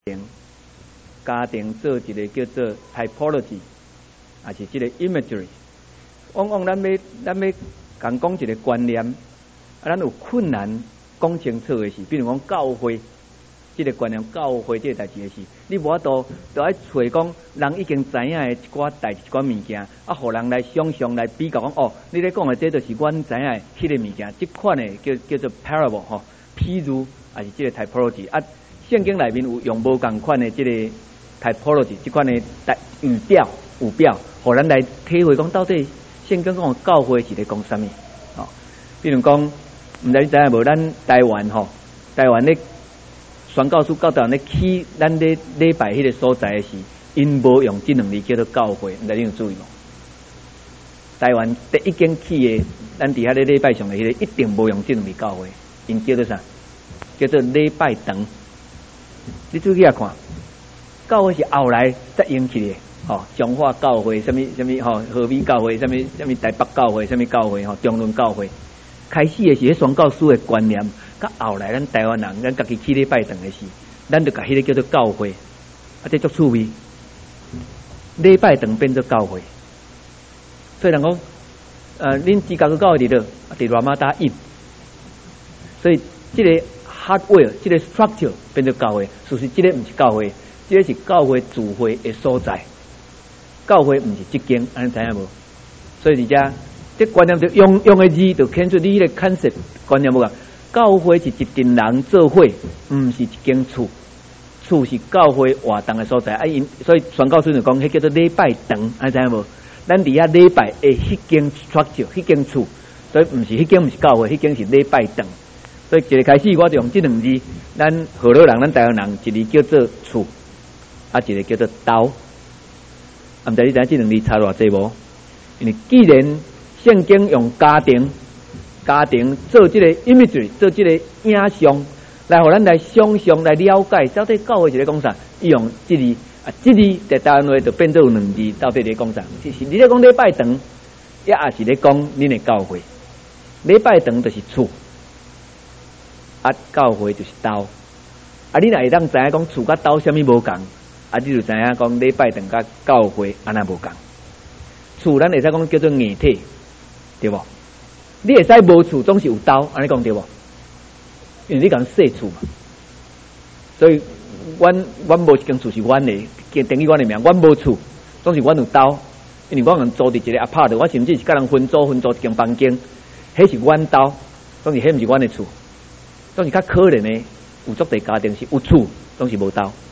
家庭做一个叫做 typology， 也是这个 imagery。往往咱要讲一个观念，咱有困难讲清楚的是，比如讲教会这个观念，教会这个代志的是，你无法度就爱找讲人已经知影的一寡代志、一寡物件，互人来想象来比较讲哦，你咧讲的这就是阮知影的迄个物件，这款的叫做 parable 吼，譬如也是这个 typology 啊。圣经内面有用无共款的这个 typology， 这款的语表，互咱来体会讲到底圣经讲的教会是咧讲啥物？哦，比如讲，毋知你知影无？咱台湾吼，台湾咧宣教书到台湾咧起，咱咧礼拜迄个所在的是，因无用这两字叫做教会，毋知你有注意无？台湾第一间起的，咱伫遐咧礼拜上的迄个一定无用这两字教会，因叫做啥？叫做礼拜堂。你注意下看，教会是后来才用起的，吼，彰化教会，什么吼，和美教会，什么台北教会，什么教会吼，中仑教会，开始的是迄宣教书的观念，到后来咱台湾人，咱家己起礼拜堂的是，咱就甲迄个叫做教会，啊，这足趣味，礼拜堂变做教会，所以人讲，恁芝加哥教会伫倒，伫罗马大印，所以这个。hardware 这个 structure 变做教会，事实这个不是教会，这个是教会聚会的所在。教会不是这间，安尼知影无？所以而且这观念就用的字就显出你迄个 concept 观念无共。教会是一群人做伙，不是一间厝，厝是教会活动的所在。所以宣教书就讲，迄叫做礼拜堂，安尼知影无？咱伫遐礼拜的迄间 structure， 迄间厝，所以不是迄间，不是教会，迄间是礼拜堂。所以一个开始，我就用这两字，咱河洛人、咱台湾人，一字叫做厝，啊，一个叫做刀。啊，毋知你知影这两字差偌济无？因为既然圣经用家庭做这个 imagery， 做这个影像，来互咱来想象、来了解，到底教会是咧讲啥？伊用这字啊，这字在台湾话就变做有两字，到底咧讲啥？是你咧讲礼拜堂，也是咧讲恁的教会。礼拜堂就是厝。啊，教会就是刀，啊，你若会当知影讲厝甲刀啥物无共，啊，你就知影讲礼拜堂甲教会安那无共。厝咱会使讲叫做硬体，对无？你会使无厝总是有刀，安尼讲对无？因为你讲细厝嘛，所以阮无一间厝是阮的，定义阮的名，阮无厝，总是阮有刀，因为阮人租伫一个apart，我甚至是甲人分租一间房间，迄是阮刀，总是迄毋是阮的厝。总是较可怜的，有足侪家庭是有厝，总是无刀。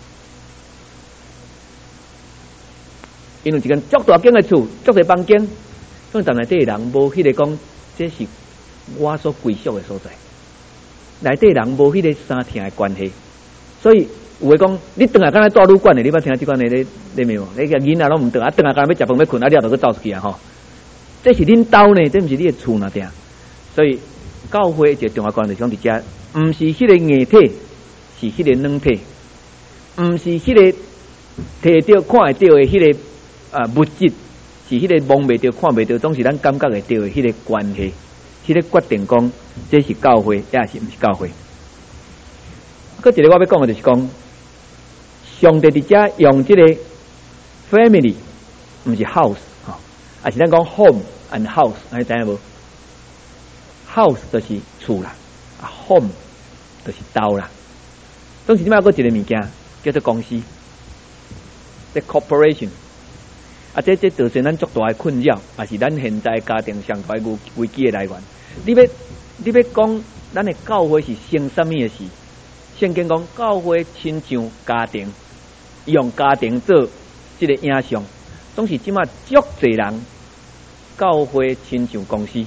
因为一间足大间的厝，足侪房间，所以内底人无迄个讲，这是我所归属的所在。内底人无迄个三听的关系，所以有诶讲，你顿下敢若住旅馆的，你捌听即款的咧没有？你个囡仔拢毋顿，顿下敢若要食饭要困，你也着去走出去啊吼！这是恁兜呢，这毋是你的厝那点，所以。教会一个重要观念就是讲，伫遮，毋是迄个硬体，是迄个软体，毋是迄个摕到看会到的迄个物质，是迄个摸袂到、看袂到，总是咱感觉会到的迄个关系，迄个决定讲，这是教会，也是毋是教会。佮一个我要讲的就是讲，上帝伫遮用这个 family， 毋是 house 吼，也是咱讲 home and house， 安尼知影无？ house 就是厝啦，啊 home 就是刀啦。总是即摆有一个物件叫做公司，即 corporation。啊，这造成咱足大的困扰，也是咱现在家庭上大危机的来源。你要讲咱的教会是生什么的事？圣经讲教会亲像家庭，用家庭做这个影像，总是即摆足侪人教会亲像公司。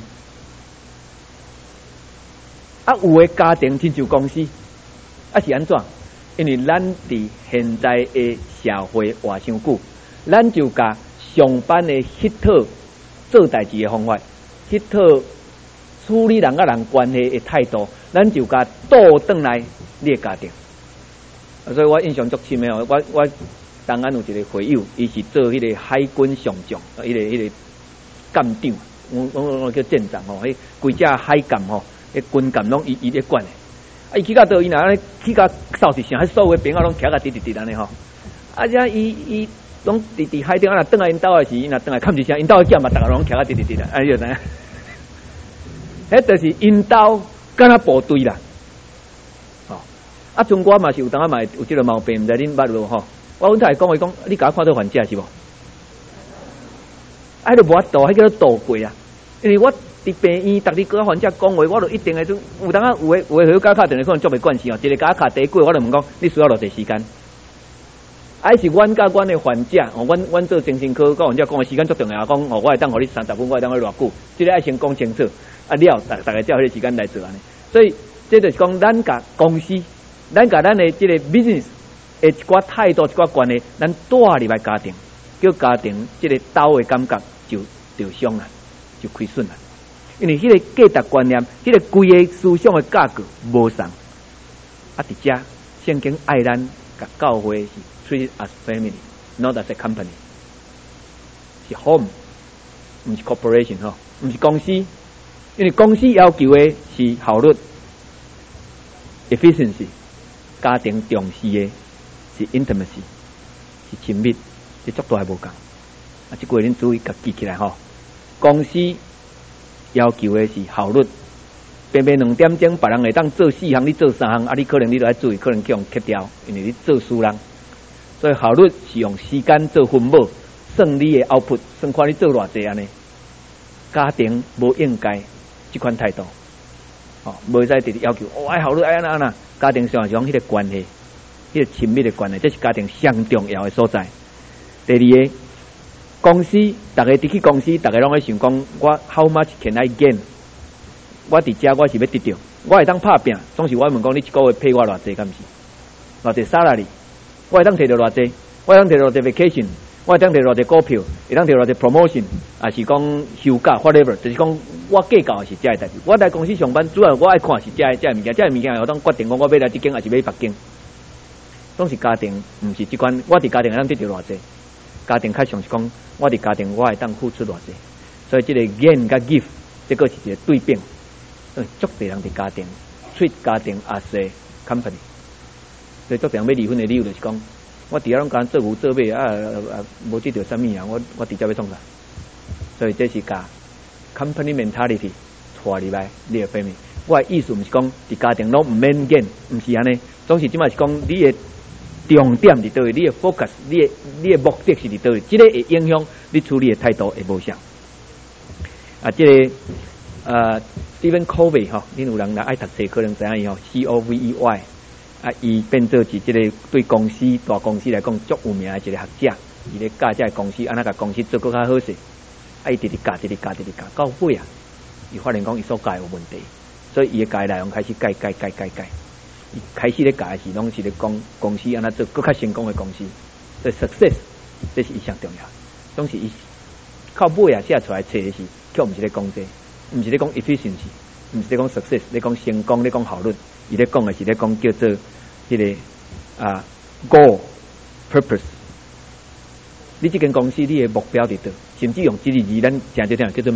啊，有诶家庭亲像公司，啊是安怎？因为咱伫现在诶社会活伤久，咱就甲上班诶迄套做代志诶方法，迄套处理人甲人关系诶态度，咱就甲倒转来你诶家庭。所以我印象足深诶哦，我当安有一个会友，伊是做迄个海军上将，迄个舰长，我叫舰长吼，迄规只海舰吼。迄军舰拢伊咧管诶， 伊去到倒伊若安尼去到扫是啥？所有的朋友拢徛甲直安尼吼。啊，遮伊拢伫海顶啊，若转来因兜的时，伊若转来看一声，因兜的囝嘛，逐个拢徛甲直啊，安尼就知影。迄就是因兜敢若部队啦。哦，啊，像我嘛是有当啊嘛有即个毛病，毋知恁捌无吼？我阮太太讲话讲，你甲我看做还价是无？啊，迄个无法度，迄叫做度过啊。因为我伫病院，逐日搁还价讲话，我就一定会种有当啊有诶好甲敲电话可能足袂惯势哦。一个甲敲第一句，我就问讲，你需要偌济时间？啊，是阮甲阮诶患者，哦，阮做精神科甲患者讲诶时间足重要，讲哦，我会当互你30分，我会当互你偌久，即个爱先讲清楚，啊了，大家照迄个时间来做安尼。所以，这就是讲咱甲公司，咱甲咱诶即个 business 诶一寡态度、一寡关系，咱带入来家庭，叫家庭即个斗诶感觉就伤啦，就亏损啦。因为迄个价值观念，迄个规个思想诶架构无同。啊，伫遮圣经爱咱甲教会是 treat as family，not as a company， 是 home， 毋是 corporation 吼，毋是公司。因为公司要求诶是效率 efficiency， 家庭重视诶是 intimacy， 是亲密，是足大无共。啊，即句恁注意甲记起来吼。公司要求的是效率，偏偏2点钟，别人会当做4项，你做3项，啊，你可能你都要注意，可能去用切掉，因为你做输人。所以效率是用时间做分母，算你的output，算看你做偌济安尼。家庭无应该即款态度，哦，无再直直要求，哦，爱效率爱安那，家庭上是讲迄个关系，迄个亲密的关系，这是家庭上重要的所在。第二个。公司，大家伫去公司，大家拢会想讲，我 how much can I gain？ 我伫遮我是要得到，我会当拍拼，总是我问讲，你一个月配我偌济，敢毋是？偌济 salary， 我会当摕到偌济，我会当摕到偌济 vacation， 我会当摕到偌济股票，会当摕到偌济 promotion， 还是讲休假 whatever， 就是讲我计较的是遮个代志。我来公司上班，主要我爱看是遮个物件，遮个物件有当决定讲我要来这间还是要别间。总是家庭，毋是即款，我伫家庭会当得到偌济。家庭较像是讲，我伫家庭我会当付出偌济，所以即个 gain 甲 give， 这个是一个对比。足侪人伫家庭 treat 家庭 as a company， 所以足侪人要离婚的理由就是讲，我伫遐拢干做牛做马无得到啥物啊，我伫遮要创啥？所以这是甲 company mentality 带入来你的 family。我的意思毋是讲伫家庭拢毋免 gain， 毋是安尼，总是即摆是讲你的。重点伫倒位，你的 focus， 你的目的是伫倒位，这个会影响你处理的态度会无相。啊，这个Stephen Covey 吼，恁有人爱读册可能知影伊吼 ，Covey 啊，伊变做是这个对公司大公司来讲足有名的一个学者，伊咧教这个公司安那甲公司做更较好势，啊，伊直直教，到尾啊，伊发现讲伊所教有问题，所以伊的教内容开始改。开始咧教的是拢是咧讲公司安那做更较成功的公司，所以 success 这是一项重要。总是伊靠尾啊写出来册的是，却毋是咧讲这，毋是咧讲 efficiency， 毋是咧讲 success， 咧讲成功，咧讲效率。伊咧讲的是咧讲叫做迄个goal purpose。你这间公司你的目标伫倒，甚至用这个字咱常常叫做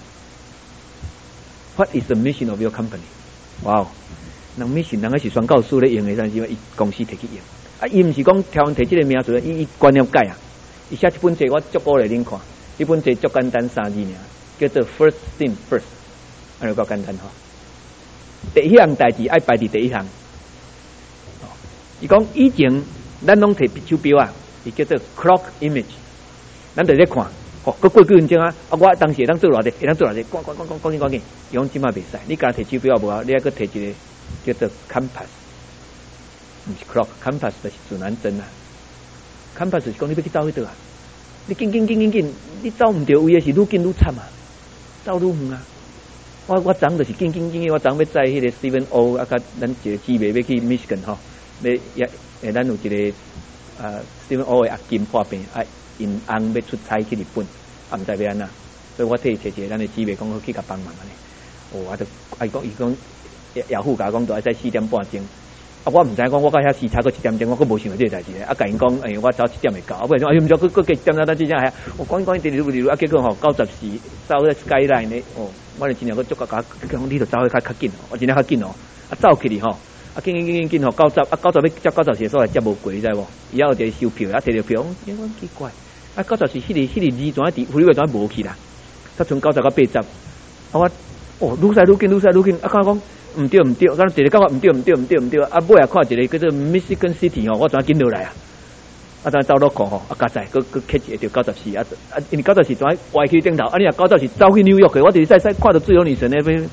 mission。What is the mission of your company？ 哇、wow 人mission， 人个是宣教师咧用的，但是伊公司摕去用。啊，伊毋是讲挑摕这个名字，伊观念改啊。伊写一本册，我足鼓励恁看。这本册足简单3字尔，叫做 First Thing First， 安尼够简单吼。第一项代志爱排伫第一项。伊讲以前咱拢摕手表啊，伊叫做 clock image， 咱就咧看。哦，过几分钟啊！我当时会当做偌济，会当做偌济，赶紧。伊讲即摆袂使，你家摕手表无啊？你还佫摕一个叫做 compass， 毋是 clock，compass 就是指南针啊。compass 是讲你要去走迄倒啊，你紧，你走毋着位的是愈紧愈惨啊，走愈远啊。我昨就是紧，我昨要载迄个 Stephen O 啊，甲咱一个姊妹要去 Michigan 吼，咱有一个Stephen O 的阿金破病啊。因翁要出差去日本，啊，毋知要安那，所以我替伊找一个咱的姊妹讲好去甲帮忙安尼。哦，啊，就伊讲亚虎甲讲，都爱在4点半钟。啊，我毋知讲，我到遐时差过1点钟，我佫无想到这个代志咧。啊，甲因讲，我走7点会到。啊，不然毋知佫1点等这下，我赶紧直，啊，结果吼90时走咧 Skyline 咧，哦，我哋真正佫足甲讲，你著走去较紧哦，我真正较紧哦。啊，走起哩吼， 紧吼，90啊90要接90时所来接无过，你知无？伊还有一个收票，摕着票，我奇怪，90是迄个字怎符里怎无去啦？才剩90到80，我愈驶愈紧，看讲毋对，敢第个感觉毋对，尾啊看一个叫做 Michigan City 吼，我怎紧落来啊？当走路看吼，加载佫catch 会着94因为90是怎歪去顶头，你若90是走去纽约去，我就是在看到自由女神那边。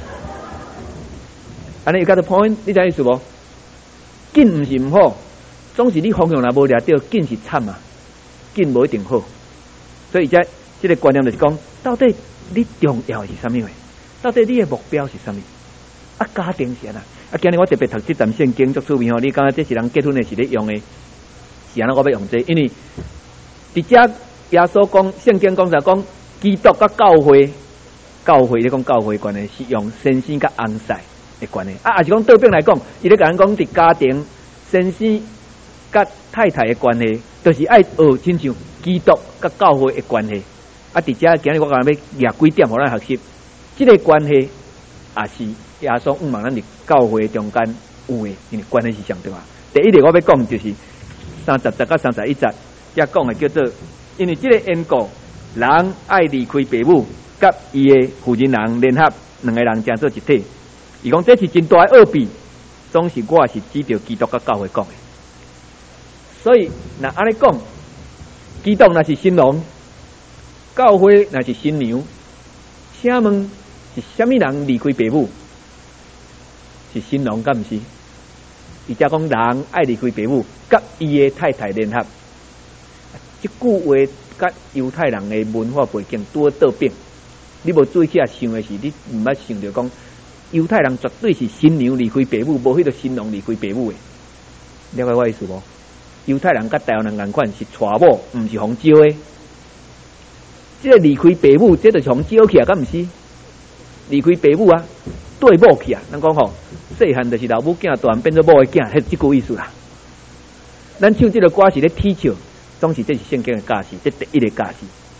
安尼有 got the point， 你知意思无？紧毋是毋好，总是你方向若无掠到，紧是惨啊，紧无一定好。所以这个观念就是讲，到底你重要的是啥物话？到底你的目标是啥物？家庭是安那？今日我特别读这段圣经作趣味吼，你感觉这是人结婚的时咧用的？是安那我要用这，因为伫遮耶稣讲，圣经讲就讲，基督甲教会咧讲教会关系是用先生甲翁婿的关系，也是讲倒边来讲，伊咧甲咱讲伫家庭先生甲太太的关系，就是爱学亲像基督甲教会的关系。伫遮今日我讲要举几点互咱学习，这个关系也是耶稣毋望咱伫教会中间有的，因为关系是上重要。第一个我要讲就是。30节到31节，遮讲的叫做，因为这个缘故，人爱离开父母，甲伊的妇人人联合，两个人成做一体。伊讲这是真大的奥秘，总是我是指着基督甲教会讲的。所以那安尼讲，基督那是新郎，教会那是新娘。请问是虾米人离开父母？是新郎，敢毋是？伊则讲人爱离开父母，甲伊的太太联合。即句话甲犹太人的文化背景拄倒边。你无注意起来想的是，你毋捌想着讲，犹太人绝对是新娘离开父母，无迄个新郎离开父母的。了解我意思无？犹太人甲台湾人共款是娶某，毋是互招的。即个离开父母，这就是互招起啊，敢毋是？离开父母啊，对某去啊，咱讲吼。细汉就是老母囝，大汉变做某的囝，迄即句意思啦。咱唱这个歌是咧踢笑，总是这是圣经的教示，这第一个教示。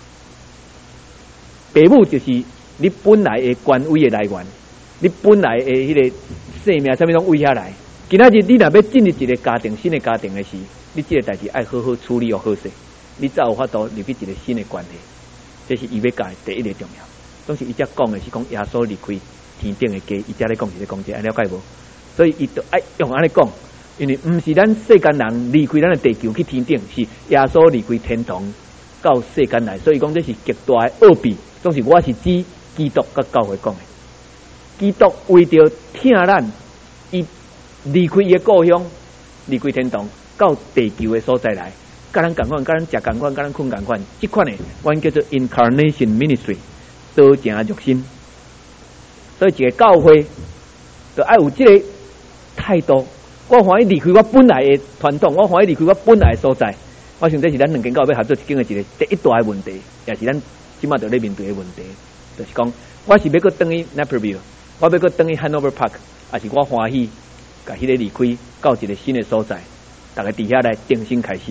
父母就是你本来的权威的来源，你本来的迄个生命啥物拢为遐来。今仔日你若要进入一个家庭、新的家庭的时，你这个代志爱好好处理又好势，你才有法度入去一个新的关系。这是伊要教的第一个重要。总是伊则讲的是讲耶稣离开。天顶的家，伊才咧讲是咧讲这，了解无？所以伊就爱用安尼讲，因为毋是咱世间人离开咱的地球去天顶，是耶稣离开天堂到世间来，所以讲这是极大的奥秘。总是我是指基督甲教会讲的，基督为着听咱，伊离开伊的故乡，离开天堂到地球的所在来，甲咱共款，甲咱食共款，甲咱困共款，即款的，阮叫做 incarnation ministry， 道成肉身。所以一个教会就爱有这个态度。我欢喜离开我本来的传统，我欢喜离开我本来的所在。我想这是咱两间教会合作一间的一个第一大的问题，也是咱即马在咧面对的问题。就是讲，我是要搁转去 Naperville， 我要搁转去 Hanover Park， 还是我欢喜甲迄个离开到一个新的所在，大家伫遐来重新开始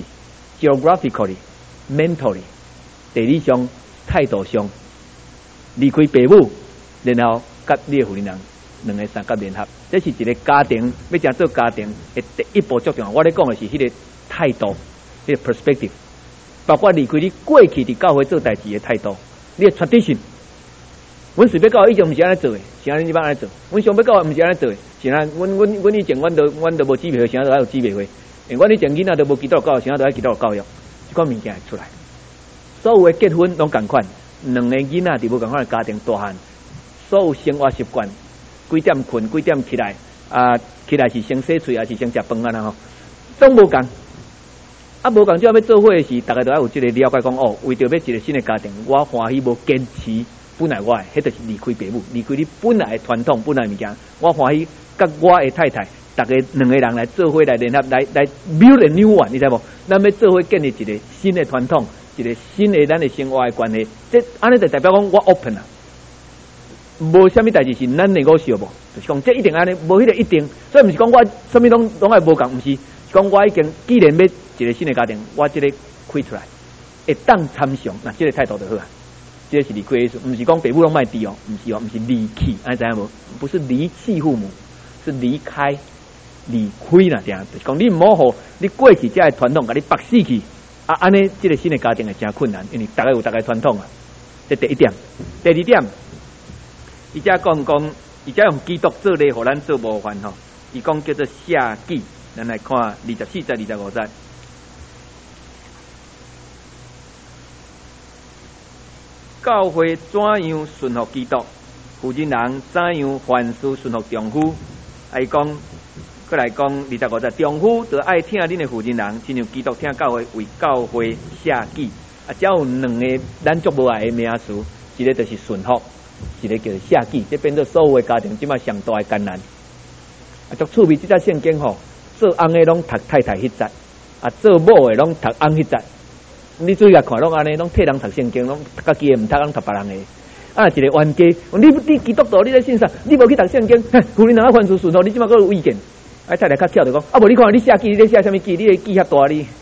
，geographically、mentally、地理上、态度上离开父母，然后。甲你的妇人人两个三角联合，这是一个家庭要怎做家庭的第一步最重要。我咧讲的是迄个态度，迄个 perspective， 包括离开你过去伫教会做代志的态度，你的 tradition。阮随便教会以前毋是安尼做的，是安尼一般安尼做。阮上要教会毋是安尼做的，是安。阮以前阮都无姊妹会，现在都爱有姊妹会。阮以前囡仔都无基督教，现在都爱基督教育，即款物件会出来。所有的结婚拢共款，两个囡仔伫无共款的家庭大汉。所有生活习惯，几点困，几点起来，起来是先洗嘴，还是先食饭啊？吼，拢无共。无共，只要要做伙的时，大家都要有这个了解，讲哦，为着要一个新的家庭，我欢喜无坚持本来我的，迄就是离开父母，离开你本来的传统，本来物件，我欢喜甲我的太太，大家两个人来做伙来联合，来 build a new one， 你知无？咱要做伙建立一个新的传统，一个新的咱的生活的关系，这安尼就代表讲我 open 啊。无虾米代志是咱能够想无，就是讲这一定安尼，无迄个一定，所以毋是讲我啥物拢爱无共，毋是讲我已经既然要一个新的家庭，我这个开出来会当参详，那这个态度就好啊。这个是离开的意思，毋是讲父母拢卖低哦，毋是哦，毋是离弃，安知影无？不是离弃父母，是离开， 离开啦，就是讲你唔好互你过去遮个传统，甲你绑死去啊！安尼，这个新的家庭会真困难，因为大家有大家传统啊。这第一点，第二点，伊遮讲，伊遮用基督做例，互咱做模范吼。伊讲叫做下记，咱来看24节、25节。教会怎样顺服基督？负责人怎样凡事顺服丈夫？伊讲，过来讲25节，丈夫就爱听恁的负责人，亲像基督听教会为教会下记。啊，只有两个咱足无爱的名词，一个就是顺服，一个叫做下记。这变做所有的家庭即摆上大的艰难。啊，足趣味，即只圣经吼，做翁的拢读太太迄节，啊，做某的拢读翁迄节。你注意下看，拢安尼，拢替人读圣经，拢家己的唔读，拢读别人的。啊，一个冤家，你基督徒，你咧信啥？你无去读圣经，妇人若凡事顺服，你即马佫有意见？啊，太太较巧就讲，啊，无你看你下记，你咧写啥物记？你的记遐大哩？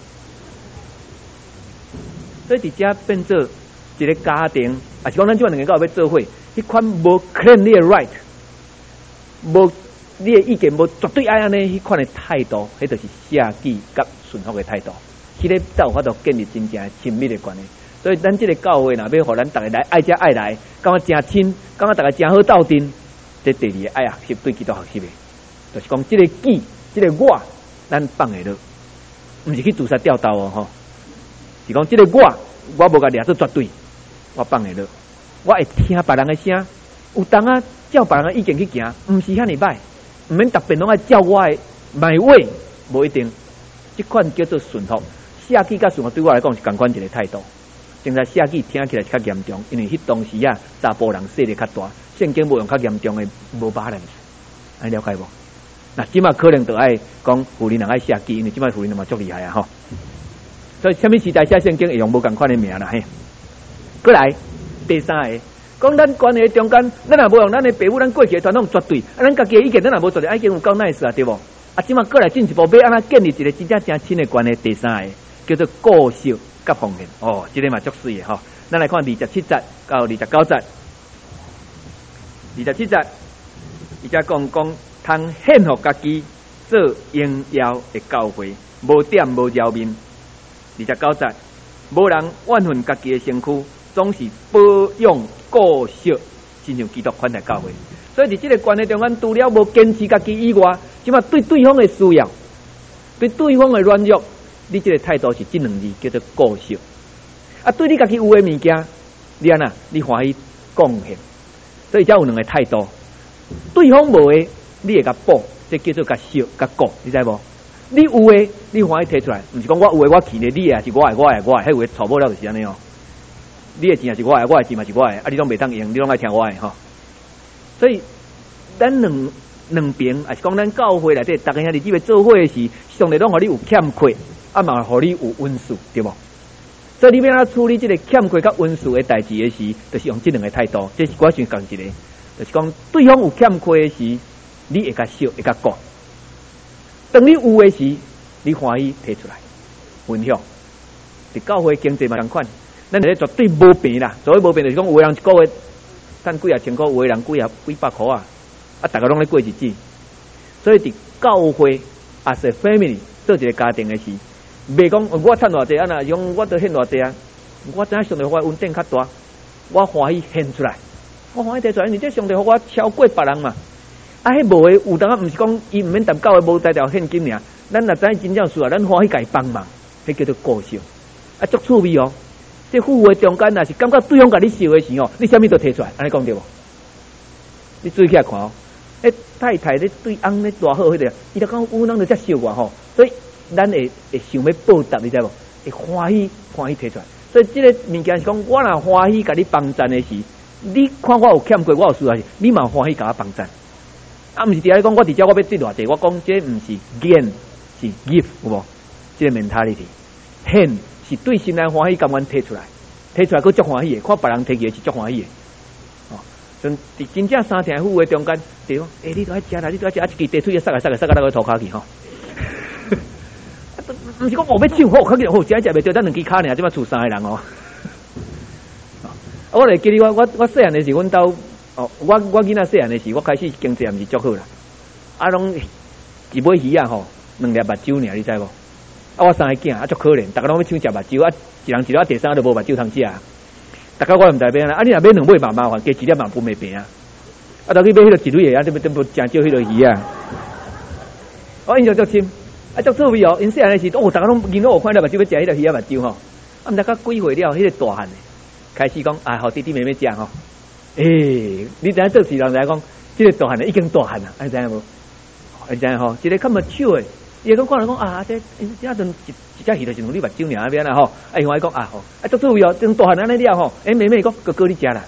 所以伫遮变做一个家庭，啊是讲咱即摆两个教要做伙，迄款无 claim 你的 right， 无你的意见，无绝对爱安尼迄款的态度，迄就是下记甲顺服的态度，迄个才有法度建立真正亲密的关系。所以咱即个教会若要互咱逐个来爱遮爱来，感觉真亲，感觉逐个真好斗阵，这第二个爱学习对基督学习的，就是讲即个己，即个我，咱放下落，毋是去自杀吊刀哦吼。是讲，这个我无甲掠做绝对，我放下落，我会听别人的声，有当啊照别人的意见去行，毋是遐尼歹，毋免特别拢爱照我的my way，无一定。这款叫做顺服，下记甲顺服对我来讲是同款一个态度。现在下记听起来是较严重，因为迄当时啊，查甫人势力较大，圣经无用较严重的无balance，安了解无？那即马可能就爱讲妇人人爱下记，因为即马妇人嘛足厉害啊吼。所以，什么时代写圣经会用无共款的名啦？嘿，过来第三个，讲咱关系中间，咱也无用咱的爸母，咱过去的传统绝对，啊，咱家己的意见咱也无绝对，已经有够 nice 啊，对无？啊，即马过来进一步，要安怎建立一个真正真亲的关系？第三个叫做顾惜甲奉献。哦，这个嘛足水的吼。咱来看27节到29节。27节，伊则讲通献互家己做荣耀的教会，无点无焦面。29节，无人怨恨家己的身躯，总是保养顾惜，亲像基督款待教会。所以伫这个关系中间，除了无坚持家己以外，即码对对方的需要，对对方的软弱，你这个态度是这两字叫做顾惜。啊，对你家己有的物件，你安那，你欢喜贡献。所以才有两个态度，对方无的，你会甲补，这叫做甲惜甲顾，你知无？你有诶，你欢喜摕出来，毋是讲我有诶，我去咧，你诶是我诶，迄有诶错无了就是安尼哦。你诶钱也是我诶，我诶钱嘛是我诶，啊你拢袂当用，你拢爱听我诶吼。所以咱两边，也是讲咱教会内底，逐个兄弟姊妹做伙诶时，上帝拢互你有欠缺，啊嘛互你有温数，对无？所以你要安怎处理这个欠缺甲温数诶代志诶时，就是用这两个态度，这是我先讲一个，就是讲对方有欠缺诶时，你会甲惜，会甲顾。当你有诶时，你欢喜摕出来分享。伫教会经济嘛同款，咱绝对无平啦。所谓无平就是讲，有诶人一个月赚几啊千块，有诶人几百块啊，啊，大家拢咧过日子。所以伫教会 as a family 做一个家庭诶时，袂讲我赚偌济啊那，用我都献偌济啊。我知影上帝互我稳定较大，我欢喜献出来，我欢喜摕出来，因为这上帝互我超过别人嘛。啊，迄无诶，有当啊，毋是讲伊毋免谈教诶无带条现金尔，咱若知真正需要，咱欢喜家帮忙，迄叫做顾惜。啊，足趣味哦！这富诶中间，若是感觉对方甲你笑诶时候，你啥物都摕出来，安尼讲对无？你注意起来看哦，太太咧对翁咧偌好迄个，伊就讲有人就遮笑我吼，所以咱会想要报答，你知无？会欢喜摕出来。所以这个物件是讲，我若欢喜甲你帮衬诶时，你看我有欠缺，我有需要时，你嘛欢喜甲我帮衬。啊，毋是伫遐讲，我伫遮我要得偌济，我讲这毋是 gain， 是 give， 有无？这个 mentality， 献是对心内欢喜，甘愿摕出来，摕出来佫足欢喜的，看别人摕起来是足欢喜的。哦，所以真正三天富的中间，对讲，你都爱食啦，你都爱食，啊，一支地推塞到那个涂骹去吼。毋是讲我要唱好，较紧好，食袂着，咱两支骹尔，即摆厝3个人哦。我来记得我细汉的时，阮兜。哦，我囡仔细汉的时，我开始经济也毋是足好啦，啊，拢一尾鱼啊吼，2粒目睭尔，你知无？啊，我3个囝啊，足可怜，逐个拢要抢食目睭啊，一人一粒啊，第三都无目睭通食啊。逐个我毋知要安怎，啊，你若买2尾嘛麻烦，加1粒嘛分袂平啊。啊，到去买迄个1蕊的啊，这不真少迄个鱼啊。我印象足深，啊，足趣味哦。因细汉的时，逐个拢见到我看到目睭要食迄个鱼啊目睭吼。啊，毋知到几岁了，迄个大汉的开始讲啊，互弟弟妹妹食吼。你知影做事人来讲，这个大汉的已经大汉啦，你知影无？你知影吼？一个较目睭的。伊讲看来讲啊，这阵一只鱼就是用你目睭尔边啦吼。哎，我讲啊吼，啊足趣味哦，种大汉安尼了吼。妹妹讲哥哥你食啦。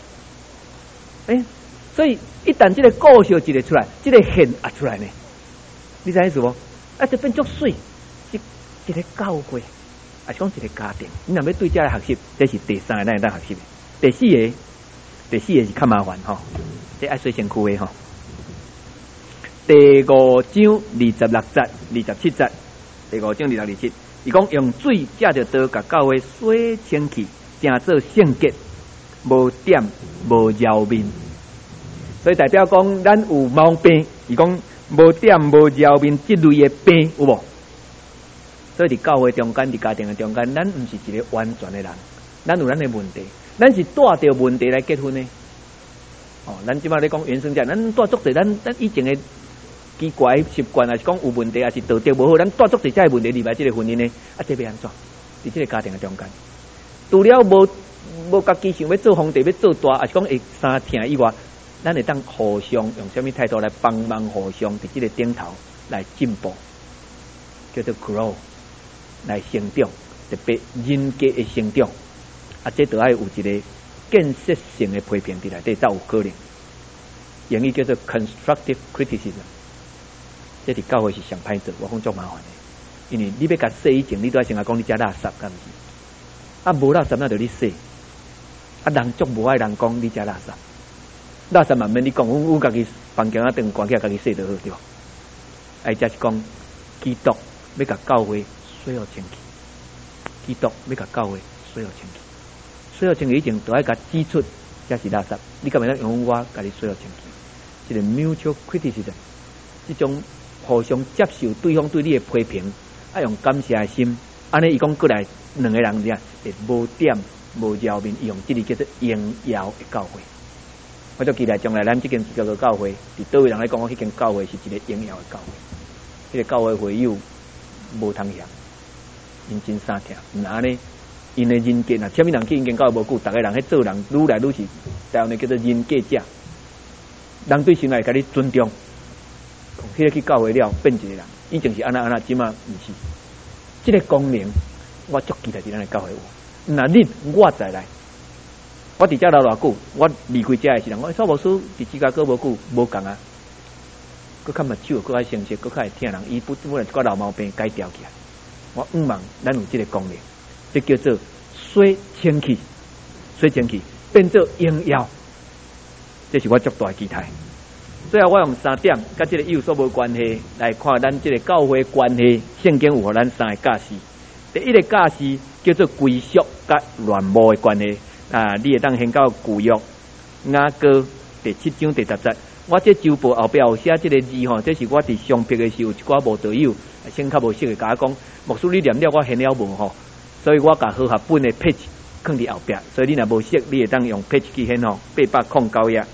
所以一旦这个故事一个出来，这个线也出来呢。你知意思无？啊，就变足水，一个教会，也是讲一个家庭。你若要对这来学习，这是第3个咱会当学习的。第四个是较麻烦吼，这爱水先区的吼。第5章26节、27节，第5章26、27，伊讲用水借着刀，甲教会洗清气，成做圣洁，无点无绕面。所以代表讲，咱有毛病，伊讲无点无绕面这类的病有无？所以伫教会中间、伫家庭的中间，咱毋是一个完全的人，咱有咱的问题，咱是带着问题来结婚的。哦，咱即摆咧讲原生家，咱带足侪咱以前的奇怪习惯，还是讲有问题，还是道德无好，咱带足侪这问题入来这个婚姻呢？啊，这要安怎？伫这个家庭的中间，除了无家己想要做皇帝、要做大，还是讲会相听以外，咱会当互相用什么态度来帮忙，互相伫这个顶头来进步，叫做 grow 来成长，特别人格的成长。啊，这都要有一个建设性的批评伫内底才有可能。英语叫做 constructive criticism。这伫教会是上歹做，我讲足麻烦的，因为你要甲洗以前，你都要先来讲你遮垃圾，敢毋是？啊，无垃圾那就你洗，啊，人足无爱人讲你遮垃圾，垃圾嘛免你讲，我家己房间啊等关起来，家己洗就好对吧？哎，这是讲基督要甲教会洗好清气，基督要甲教会洗好清气，洗好清气以前都要甲指出这是垃圾，你敢会当用我甲你洗好清气？这个 mutual criticism， 这种互相接受对方对你的批评，要用感谢的心，安尼伊讲过来2个人这会无点无绕面，用这个叫做荣耀的教会。我就期待将来咱这间叫做教会，伫倒位人来讲，我迄间教会是一个荣耀的教会。迄个教会会友无通嫌，因真三听，毋安尼，因的人格啊，什么人去因间教会无久，逐个人迄做人愈来愈是，台湾的叫做人格者，人对神来甲你尊重。迄个去教会了变一个人，以前是安那，即马毋是。这个功能我足期待伫咱的教会有。那你我再来，我伫遮留偌久，我离开遮的时阵，我蔡牧师伫芝加哥无久，无共啊，佮较目睭，佮较成熟，佮较会听人，伊本来一寡老毛病改掉起来。我毋望咱有这个功能，这叫做洗清气，洗清气变做荣耀，这是我足大的期待。最后我用3点，甲这个有所无关系来看咱这个教会关系，圣经有互咱3个假释。第一个假释叫做归属甲乱无的关系啊，你会当先到旧约雅歌第7章第10节。我这周报后壁有写这个字吼，这是我伫上笔的时候有一寡无道友先较无熟的甲我讲，牧师你念了我现了无吼，所以我甲和合本的 page 放伫后壁，所以你若无熟，你会当用 page 去显吼809页。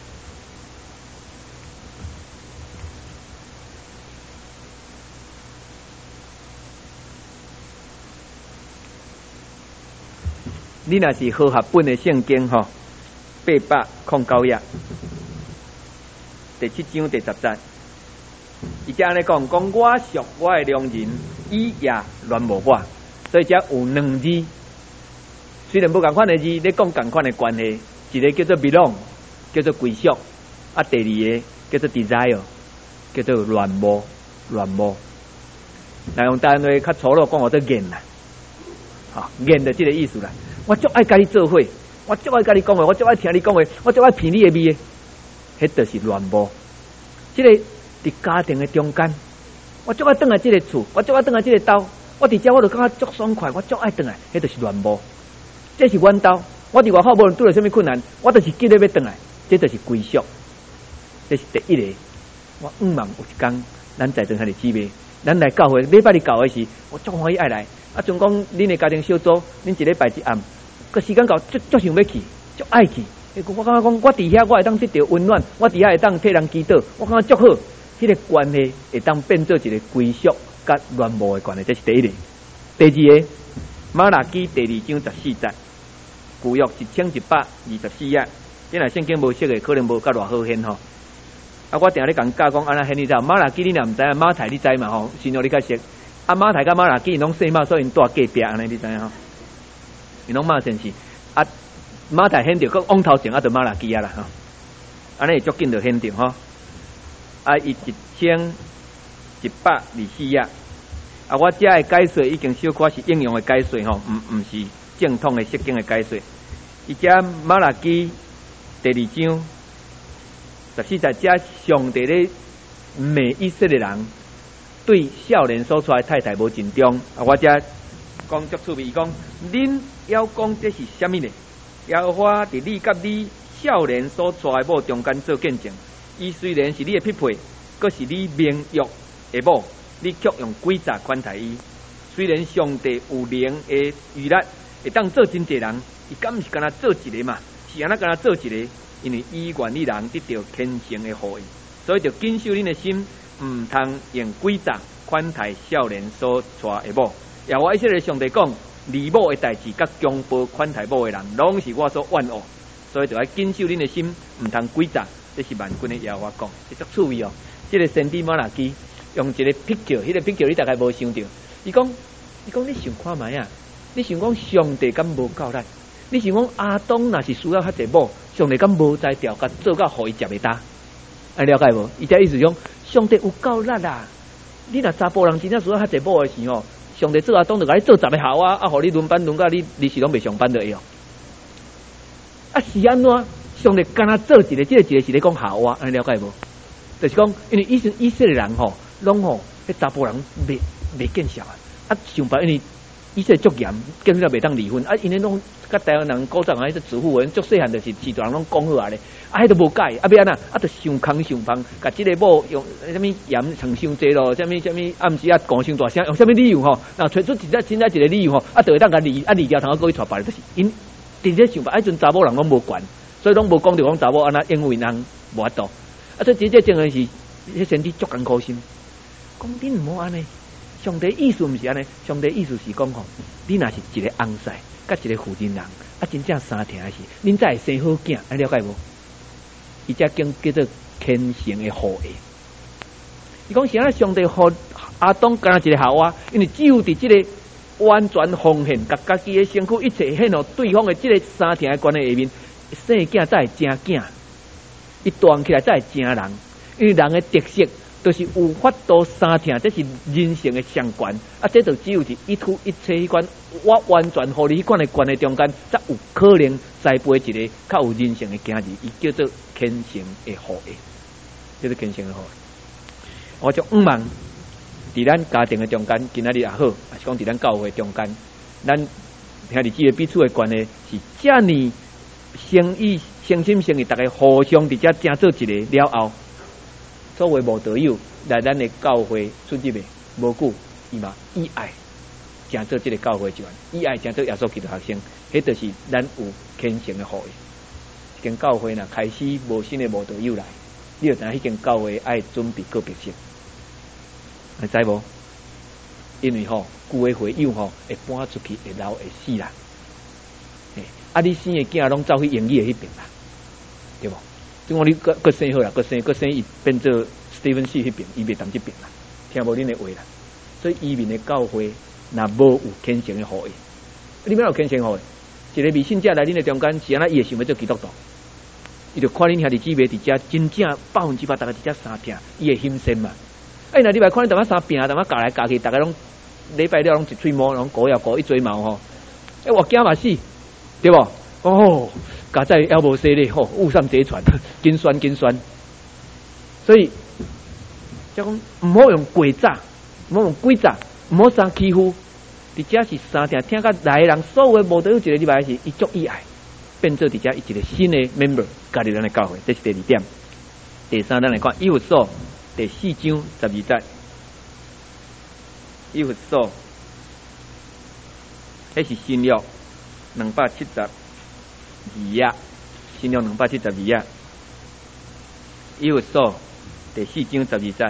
你若是和合本的圣经吼，809页，第7章第10节，伊遮安尼讲，我属我的良人，伊也乱无我，所以遮有2字，虽然无共款的字，咧讲共款的关系，一个叫做 belong， 叫做归属，啊，第2个叫做 desire， 叫做乱无。那用单位较粗鲁讲，我做厌啦，啊，厌的这个意思啦。我足爱甲你做伙，我足爱甲你讲话，我足爱听你讲话，我足爱闻你的味，迄就是乱无。这个伫家庭的中间，我足爱转来这个厝，我足爱转来这个兜，我伫遮我就感觉足爽快，我足爱转来，迄就是乱无。这是阮兜，我伫外口无论拄着什么困难，我就是记得要转来，这就是归属。这是第一个。我望有一天咱在座兄弟姊妹，咱来教会，礼拜日教会时，我足欢喜爱来。啊，像讲恁的家庭小组，恁一礼拜一暗，个时间到，足想要去，足爱去。我感觉讲，我伫遐我会当得到温暖，我伫遐会当替人祈祷，我感觉足好。迄个关系会当变做一个归属甲愿望的关系，这是第一个。第二个，马拉基第2章14节，旧约1124页，这若圣经无识的，可能无甲偌好显吼。啊，我定咧讲教讲安那显你知，马拉基你若毋知影，马太你知嘛吼？新约你较识。啊，马太甲马拉基因拢细马，所以因住隔壁安尼，你知影吼？因拢马先是啊。马太显着，佮往头前啊，就马拉基啊啦吼，安尼会足紧就显着吼。啊，伊1124页，啊，我遮的解说已经小可是应用的解说吼，毋是正统的圣经的解说。伊遮马拉基第2章14节，遮上帝咧骂以色列人对少年所娶的太太无尽忠。啊，我遮讲足趣味，伊讲恁要讲这是虾米呢？耶和华伫你甲你少年所娶的某中间做见证，伊虽然是你的匹配，阁是你名誉的某，你却用诡诈款待伊。虽然上帝有灵的余力，会当做真侪人，伊敢毋是干那做一个嘛？是安那干那做一个？因为伊愿意人得到虔诚的护佑，所以就谨守恁的心，毋通用诡诈款待少年所娶的某。耶和华以色列上帝讲。离某的代志，甲强暴款待某的人，拢是我所怨恶，所以就要谨守恁的心，毋通诡诈。这是万军的耶和华讲，是足趣味哦。这个先知马拉基用一个picture，迄个picture你大概无想到。伊讲你想看卖啊？你想讲上帝敢无够力？你想讲阿当若是需要较济某，上帝敢无在调甲做甲互伊食袂大？了解无？伊这意思讲，上帝有够力啦！你若查甫人真正需要较济某的时候。上帝做阿当就甲你做10个校啊，互你轮班轮到你是拢袂上班就会哦。啊是安怎？上帝干那做一个，这个是咧讲校啊，安尼了解无？就是讲，因为以色列人吼，拢吼，迄查甫人袂见效啊。啊，上班因为以色列足严，根本袂当离婚。啊，因为拢甲台湾人古早啊，迄自负人足细汉就是市大人拢讲好啊咧。啊，迄都无改，啊，要安那？啊，就上空上芳，甲即个某用什么盐藏伤济咯，什么暗时啊讲伤大声，用什么理由吼？然后找出真正一个理由吼，啊，就会当甲离掉，通啊，过去带别人，就是因直接想法，迄阵查某人拢无管，所以拢无讲着讲查某安那因为人无法度。啊，所以真正是，迄身体足艰苦心，讲恁毋好安尼。上帝意思毋是安尼，上帝意思是讲吼，你若是一个翁婿，甲一个妇人人，啊，真正三听的是，恁才会生好囝，安了解无？伊只叫做虔诚的护佑。伊讲是安上帝互阿当干一个夏娃，因为只有伫这个完全奉献，甲家己的身躯一切献互对方的这个三听的关系下面，生囝才会正囝，伊大起来才会正人。因为人的特色就是有法度三听，这是人性的相关。啊，这就只有伫一出一切迄款，我完全互你迄款的关系中间，才有可能栽培一个较有人性的囝儿，伊叫做虔诚的护佑，叫做虔诚的护佑。我就毋望伫咱家庭的中间，今仔日也好，还是讲伫咱教会中间，咱兄弟姊妹彼此的关系是遮尔诚心诚意，大家互相伫遮正做一个了后。作为无道友来咱的教会出入的，无久伊嘛以爱成做这个教会一员，以爱成做耶稣基督学生，迄就是咱有虔诚的护佑。一间教会若开始无新的无道友来，你就知影迄间教会爱准备个别性，你知无？因为吼旧的会友吼会搬出去，会老会死啦。啊，你生的囝拢走去英语的迄边啦，对无？就讲你个生好啦，个生伊变做 Steven C 迄边，伊袂当这边啦，听无恁的话啦。所以移民的教会若无有虔诚的护佑，你要有虔诚护佑，一个未信者来恁的中间，是安那伊会想要做基督徒，伊就看恁兄弟姊妹伫遮真正100%大家伫遮三听，伊会欣赏嘛。哎，那你来看恁大家三拼，大家教来教去，大家拢礼拜六拢一嘴毛，拢狗咬狗一嘴毛吼。哎，我惊嘛死，对无？哦。家在要无势咧，吼误上贼船，金酸。所以，就讲唔好用诡诈，唔好用诡诈，唔好相欺负。伫遮是三听到来的人，所有的无得有一个礼拜是伊足意爱，变做伫遮一个新的 member 加入咱的教会，这是第二点。第三，咱来看以弗所第4章12节，以弗所，迄是新约272页，新约272页，以弗所第4章12节。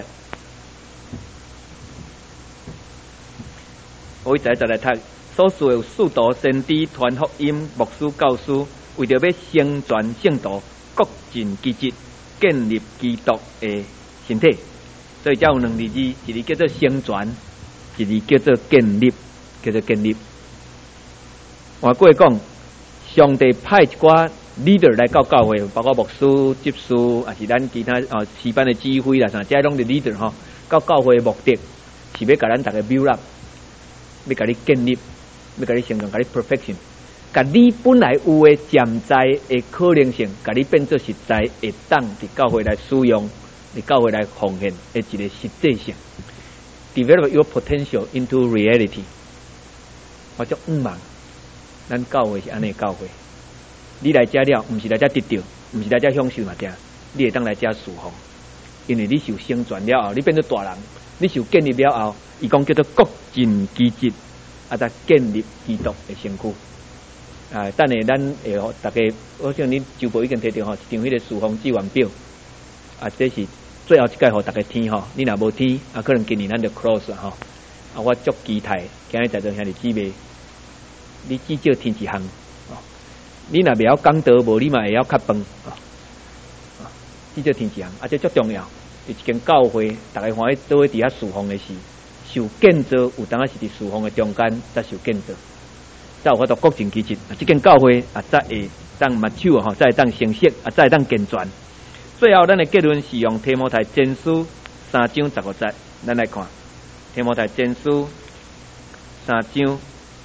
我再来读，所属有使徒、先知、传福音、牧师、教师，为着要成全圣徒，各尽其职，建立基督的身体。所以才有2字，一字叫做成全，一字叫做建立，叫做建立。换过讲，上帝派一寡 leader 来到教会，包括牧师、执事，也是咱其他诗班的指挥啦，啥，这拢是 leader 吼。到教会的目的是要甲咱大家 build up。要甲你建立，要甲你成长，甲你 perfection， 甲你本来有的潜在的可能性，甲你变做实在会当伫教会来使用，伫教会来奉献的一个实际性。Develop your potential into reality。我足望，咱教会是安尼教会。你来遮了，毋是来遮得到，毋是来遮享受嘛定，你会当来遮侍奉，因为你受成全了后，你变做大人。你受建立了后，伊讲叫做各尽其职，再建立基督的身躯。等下咱会互大家，我想你周报已经摕到一张迄个侍奉志愿表，这是最后一届互大家填吼。你若无填，可能今年咱就 close 啦吼。我足期待，今日在座兄弟姊妹，你至少填一项。你若袂晓讲道，无你嘛会晓较饭。至少填一项，这足重要。一间教会，大家欢喜做伫遐侍奉的事，受建造有当是伫侍奉的中间才受建造，才有法度各尽其职。这间教会才会当抹手吼，才会当成熟，才会当健全。最后，咱的结论是用提摩太前书3章15节，咱来看提摩太前书3章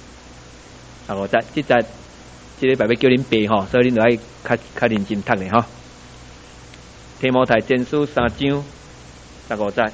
15节，这节这礼拜要叫恁背吼，所以恁就爱较认真读咧吼。提摩太前书3章15节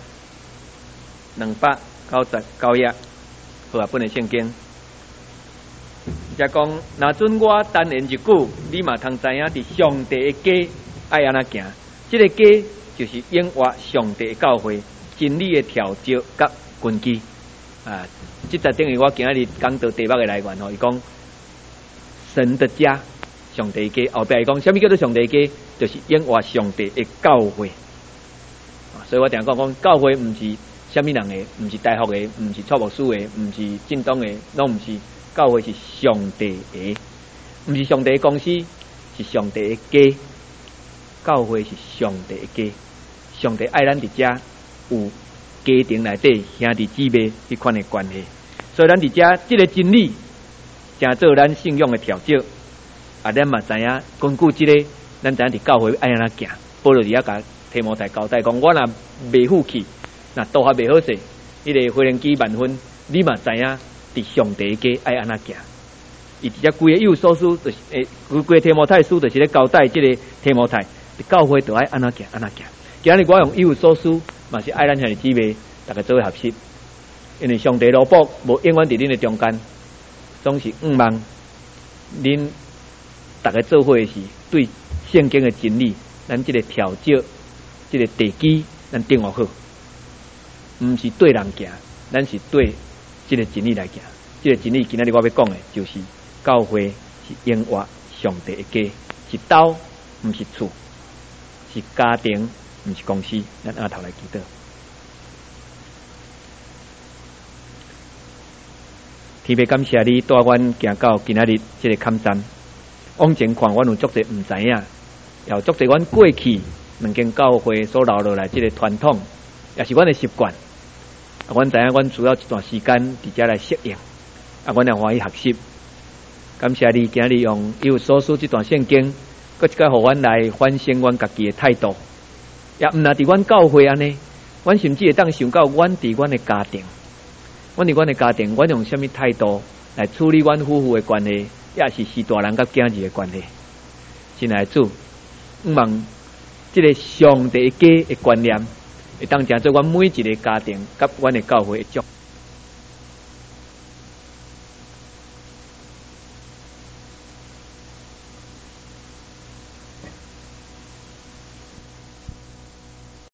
299页，好啊，本的圣经。则讲，若准我单言一句，你嘛通知影，伫上帝的家爱安怎行？这个家就是永活上帝的教会，真理的调教甲根基。这节等于我今日讲到题目的来源吼，伊讲神的家。上帝家后壁讲，什么叫做上帝家？就是永活上帝的教会。所以我常讲，教会唔是什么人的，唔是大学的，唔是蔡牧师的，唔是正当的，拢唔是。教会是上帝的，唔是上帝的公司，是上帝的家。教会是上帝的家，上帝爱咱伫遮有家庭内底兄弟姊妹迄款的关系，所以咱伫遮这个真理，正做咱信仰的调教。咱嘛知影，根据这个，咱知影伫教会爱安怎行。保罗伫遐甲提摩太交代讲，我若未负气，若道还未好势，迄个花莲基万分，你嘛知影，伫上帝家爱安怎行。伊直接规个以弗所书就是规个提摩太书就是咧交代这个提摩太，伫教会就爱安怎行安怎行。今日我用以弗所书，嘛是爱咱兄弟姊妹大家做伙合适，因为上帝罗卜无永远伫恁的中间，总是望恁。大家做伙的是对圣经的真理，咱这个调教，这个地基，咱定好好，唔是对人行，咱是对这个真理来行。这个真理今仔日我要讲的，就是教会是永活上帝的家，是家，唔是厝，是家庭，唔是公司。咱下头来祈祷。天父感谢你带阮行到今仔日这个坎站。往前看，阮有足侪唔知影，也有足侪阮过去两间教会所留落来这个传统，也是阮的习惯。阮知影，阮需要一段时间伫遮来适应。阮也欢喜学习。感谢你今日用以弗所书这段圣经，搁一个互阮来反省阮家己的态度。也毋若伫阮教会安尼，阮甚至会当想到阮伫阮的家庭，阮伫阮的家庭，阮用什么态度来处理阮夫妇的关系？也是是大人甲囝儿的关系。亲爱的主，望这个上帝家的观念，会当成做阮每一个家庭甲阮的教会的祝福。